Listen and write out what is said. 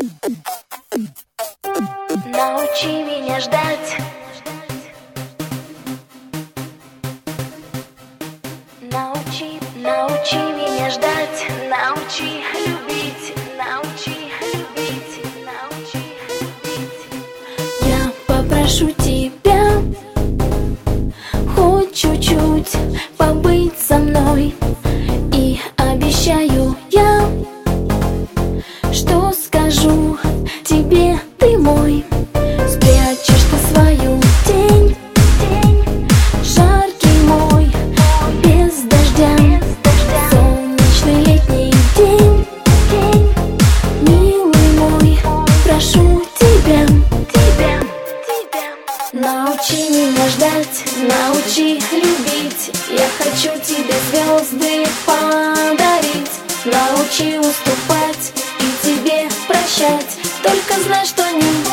Научи меня ждать. Научи меня ждать. Научи любить. Научи любить. Научи любить. Я попрошу тебя хоть чуть-чуть побыть со мной. И обещаю я, что скажу тебе ты мой. Спрячешь ты свою тень, жаркий мой, без дождя, солнечный летний день. Милый мой, прошу тебя, научи меня ждать, научи любить. Я хочу тебе звезды подарить. Научи уступать и тебе прощать. Только знай, что не